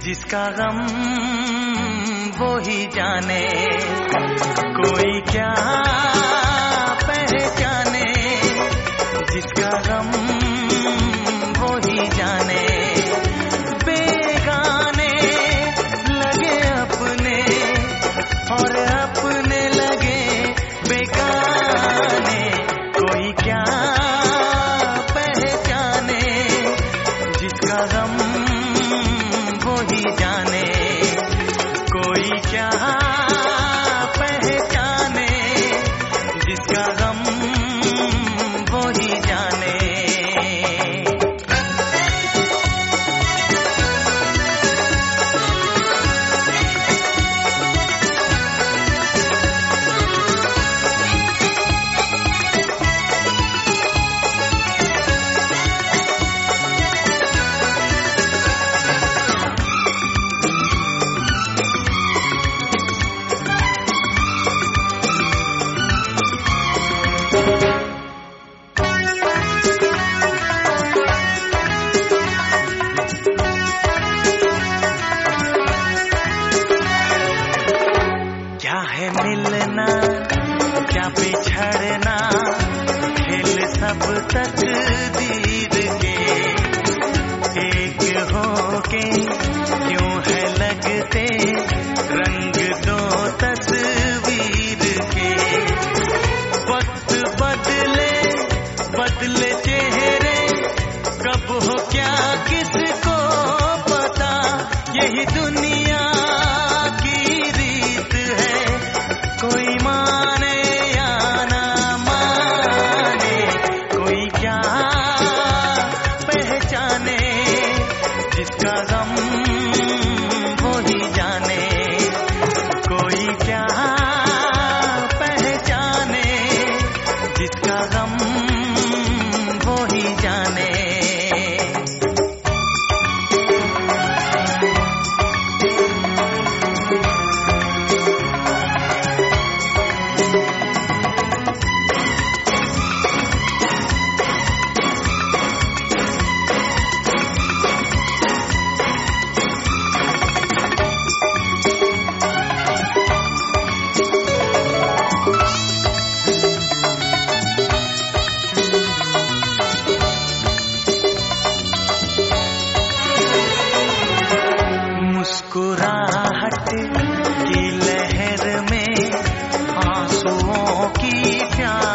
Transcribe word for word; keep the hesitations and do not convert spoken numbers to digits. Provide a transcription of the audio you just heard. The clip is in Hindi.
जिसका गम वो ही जाने, कोई क्या पहचाने, जिसका गम वो ही जाने। बेगाने लगे अपने और अपने लगे बेगाने, कोई क्या पहचाने, जिसका गम वो ही जाने, कोई क्या पहचाने, जिसका गम वो ही जाने। क्या है मिलना, क्या बिछड़ना, खेल सब तकदीर के, एक होके क्यों है लगते रंग दो तस्वीर के। वक्त बदले बदले चेहरे, कब हो क्या किसको पता, यही दुनिया की रीत है, कोई माने या ना माने, कोई क्या पहचाने, जिसका गम वो ही जाने, कोई क्या पहचाने, जिसका गम वो ही जाने। मुस्कुराहट की लहर में आंसुओं की प्यास